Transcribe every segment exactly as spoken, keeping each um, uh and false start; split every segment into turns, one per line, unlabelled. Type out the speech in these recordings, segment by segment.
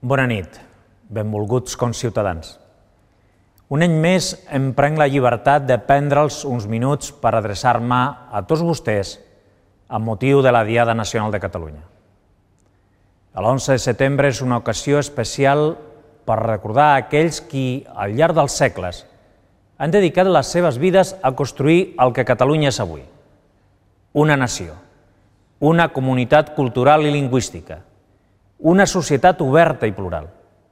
Bona nit, benvolguts conciutadans. Un any més em prenc la llibertat de prendre'ls uns minuts per adreçar-me a tots vostès amb motiu de la Diada Nacional de Catalunya. L'onze de setembre és una ocasió especial per recordar a aquells qui, al llarg dels segles, han dedicat les seves vides a construir el que Catalunya és avui. Una nació, una comunitat cultural i lingüística, una societat oberta i plural.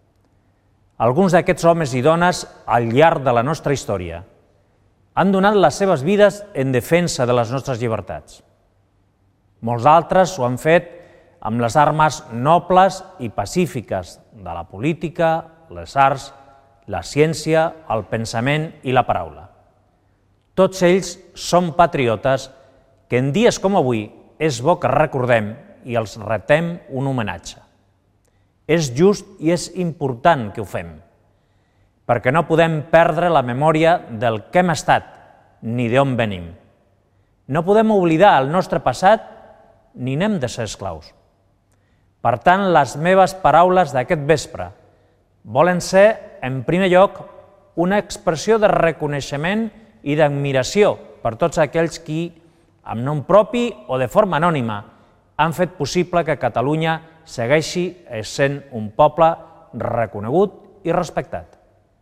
Alguns d'aquests homes i dones, al llarg de la nostra història, han donat les seves vides en defensa de les nostres llibertats. Molts altres ho han fet amb les armes nobles i pacífiques de la política, les arts, la ciència, el pensament i la paraula. Tots ells són patriotes que en dies com avui és bo que recordem i els retem un homenatge. És just i és important que ho fem, perquè no podem perdre la memòria del que hem estat ni d'on venim. No podem oblidar el nostre passat ni n'hem de ser esclaus. Per tant, les meves paraules d'aquest vespre volen ser, en primer lloc, una expressió de reconeixement i d'admiració per tots aquells qui, amb nom propi o de forma anònima, han fet possible que Catalunya segueixi sent un poble reconegut i respectat.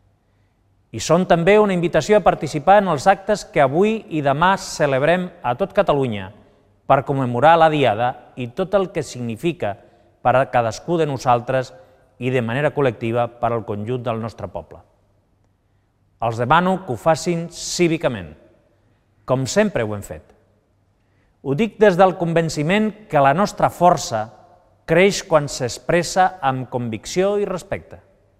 I són també una invitació a participar en els actes que avui i demà celebrem a tot Catalunya per commemorar la Diada i tot el que significa per a cadascú de nosaltres i de manera col·lectiva per al conjunt del nostre poble. Els demano que ho facin cívicament, com sempre ho hem fet. Ho dic des del convenciment que la nostra força creix quan s'expressa amb convicció i respecte.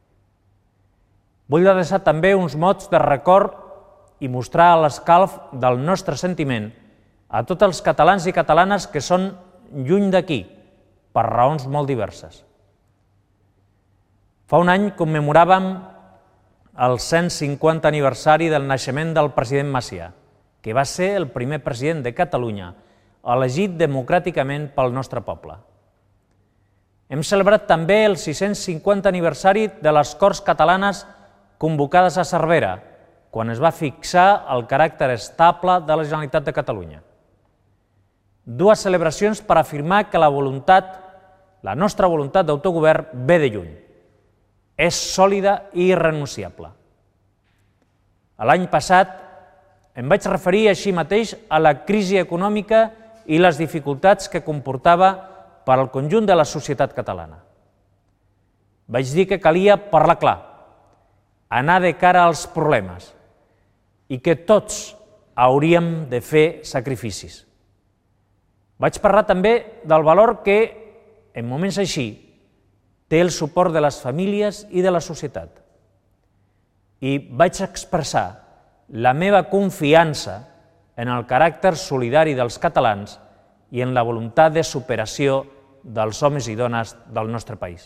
Vull adreçar també uns mots de record i mostrar l'escalf del nostre sentiment a tots els catalans i catalanes que són lluny d'aquí, per raons molt diverses. Fa un any commemoràvem el cent cinquantè aniversari del naixement del president Macià, que va ser el primer president de Catalunya elegit democràticament pel nostre poble. Hem celebrat també el sis-cents cinquantè aniversari de les Corts Catalanes convocades a Cervera, quan es va fixar el caràcter estable de la Generalitat de Catalunya. Dues celebracions per afirmar que la voluntat, la nostra voluntat d'autogovern ve de lluny. És sòlida i irrenunciable. L'any passat em vaig referir així mateix a la crisi econòmica i les dificultats que comportava per al conjunt de la societat catalana. Vaig dir que calia parlar clar, anar de cara als problemes i que tots hauríem de fer sacrificis. Vaig parlar també del valor que, en moments així, té el suport de les famílies i de la societat. I vaig expressar la meva confiança en el caràcter solidari dels catalans i en la voluntat de superació dels homes i dones del nostre país.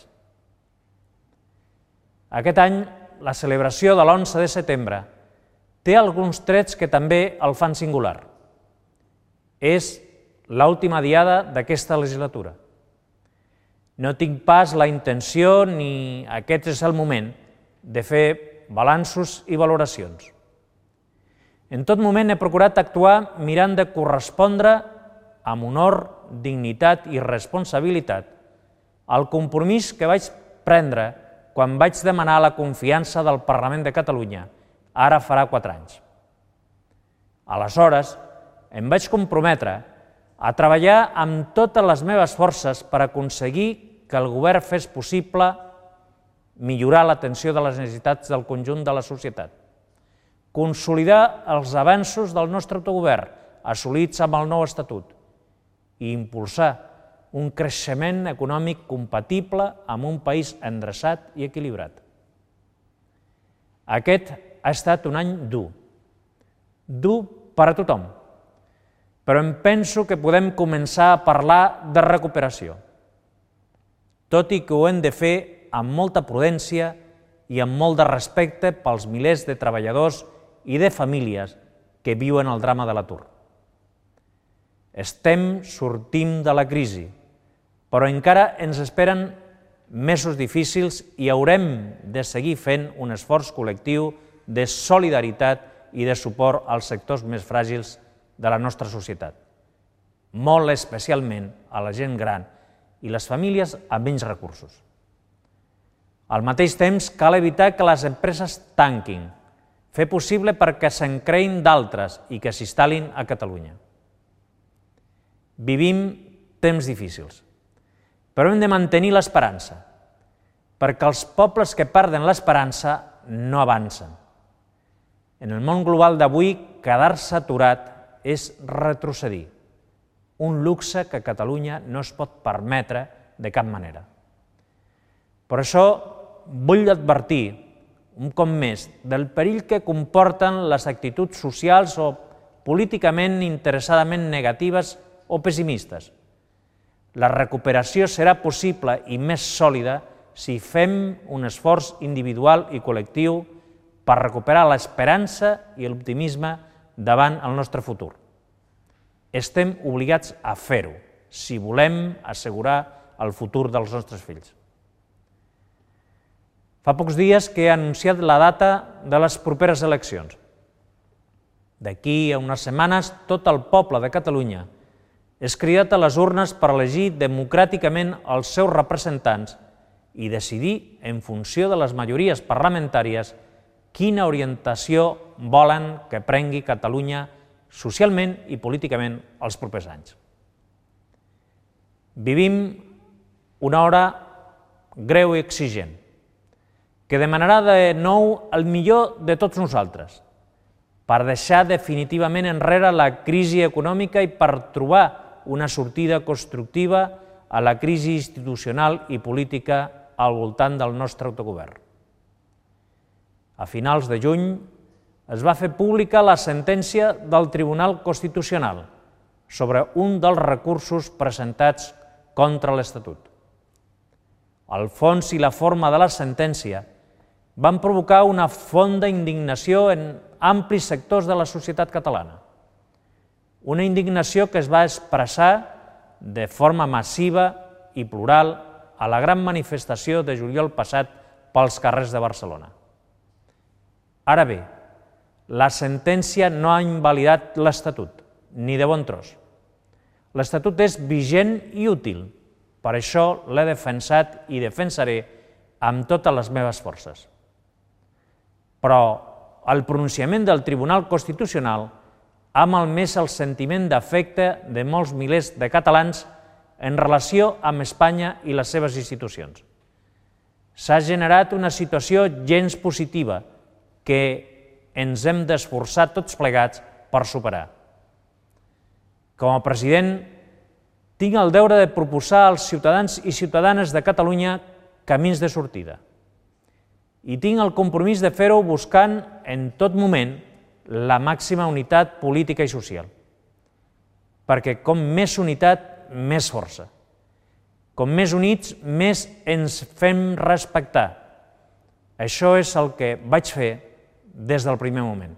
Aquest any, la celebració de l'onze de setembre té alguns trets que també el fan singular. És l'última diada d'aquesta legislatura. No tinc pas la intenció ni aquest és el moment de fer balanços i valoracions. En tot moment he procurat actuar mirant de correspondre amb honor, dignitat i responsabilitat al compromís que vaig prendre quan vaig demanar la confiança del Parlament de Catalunya, ara farà quatre anys. Aleshores, em vaig comprometre a treballar amb totes les meves forces per aconseguir que el govern fes possible millorar l'atenció de les necessitats del conjunt de la societat, consolidar els avenços del nostre autogovern assolits amb el nou Estatut i impulsar un creixement econòmic compatible amb un país endreçat i equilibrat. Aquest ha estat un any dur, dur per a tothom, però em penso que podem començar a parlar de recuperació, tot i que ho hem de fer amb molta prudència i amb molt de respecte pels milers de treballadors i de famílies que viuen el drama de l'atur. Estem sortint de la crisi, però encara ens esperen mesos difícils i haurem de seguir fent un esforç col·lectiu de solidaritat i de suport als sectors més fràgils de la nostra societat, molt especialment a la gent gran i les famílies amb menys recursos. Al mateix temps, cal evitar que les empreses tanquin, fer possible perquè se'n creïn d'altres i que s'instal·lin a Catalunya. Vivim temps difícils, però hem de mantenir l'esperança, perquè els pobles que perden l'esperança no avancen. En el món global d'avui, quedar-se aturat és retrocedir, un luxe que Catalunya no es pot permetre de cap manera. Per això vull advertir, un cop més, del perill que comporten les actituds socials o políticament interessadament negatives o pessimistes. La recuperació serà possible i més sòlida si fem un esforç individual i col·lectiu per recuperar l'esperança i l'optimisme davant el nostre futur. Estem obligats a fer-ho si volem assegurar el futur dels nostres fills. Fa pocs dies que he anunciat la data de les properes eleccions. D'aquí a unes setmanes, tot el poble de Catalunya és cridat a les urnes per elegir democràticament els seus representants i decidir, en funció de les majories parlamentàries, quina orientació volen que prengui Catalunya socialment i políticament els propers anys. Vivim una hora greu i exigent, que demanarà de nou el millor de tots nosaltres, per deixar definitivament enrere la crisi econòmica i per trobar una sortida constructiva a la crisi institucional i política al voltant del nostre autogovern. A finals de juny es va fer pública la sentència del Tribunal Constitucional sobre un dels recursos presentats contra l'Estatut. El fons i la forma de la sentència van provocar una fonda indignació en amplis sectors de la societat catalana. Una indignació que es va expressar de forma massiva i plural a la gran manifestació de juliol passat pels carrers de Barcelona. Ara bé, la sentència no ha invalidat l'Estatut, ni de bon tros. L'Estatut és vigent i útil, per això l'he defensat i defensaré amb totes les meves forces. Però el pronunciament del Tribunal Constitucional ha malmès el sentiment d'afecte de molts milers de catalans en relació amb Espanya i les seves institucions. S'ha generat una situació gens positiva que ens hem d'esforçar tots plegats per superar. Com a president, tinc el deure de proposar als ciutadans i ciutadanes de Catalunya camins de sortida. I tinc el compromís de fer-ho buscant en tot moment la màxima unitat política i social. Perquè com més unitat, més força. Com més units, més ens fem respectar. Això és el que vaig fer des del primer moment.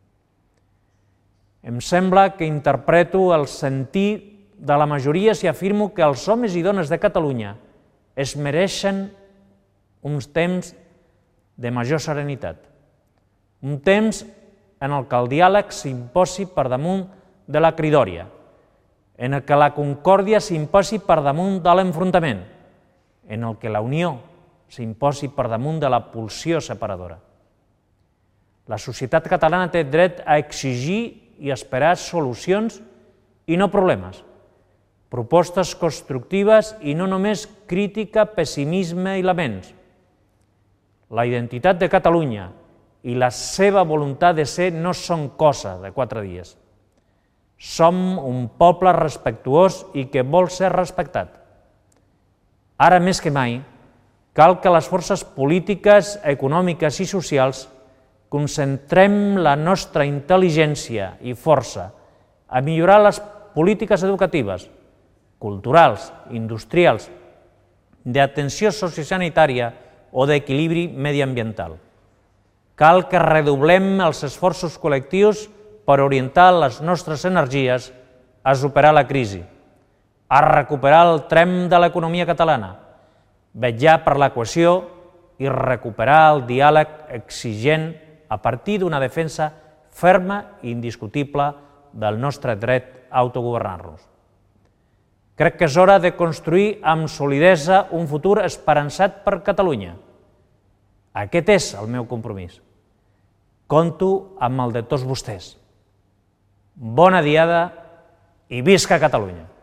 Em sembla que interpreto el sentir de la majoria si afirmo que els homes i dones de Catalunya es mereixen uns temps de major serenitat, un temps en el que el diàleg s'imposi per damunt de la cridòria, en el que la concòrdia s'imposi per damunt de l'enfrontament, en el que la unió s'imposi per damunt de la pulsió separadora. La societat catalana té dret a exigir i esperar solucions i no problemes, propostes constructives i no només crítica, pessimisme i laments. La identitat de Catalunya i la seva voluntat de ser no són cosa de quatre dies. Som un poble respectuós i que vol ser respectat. Ara més que mai, cal que les forces polítiques, econòmiques i socials concentrem la nostra intel·ligència i força a millorar les polítiques educatives, culturals, industrials, d'atenció sociosanitària o d'equilibri mediambiental. Cal que redoblem els esforços col·lectius per orientar les nostres energies a superar la crisi, a recuperar el tren de l'economia catalana, vetllar per la cohesió i recuperar el diàleg exigent a partir d'una defensa ferma i indiscutible del nostre dret a autogovernar-nos. Crec que és hora de construir amb solidesa un futur esperançat per Catalunya. Aquest és el meu compromís. Compto amb el de tots vostès. Bona diada i visca Catalunya!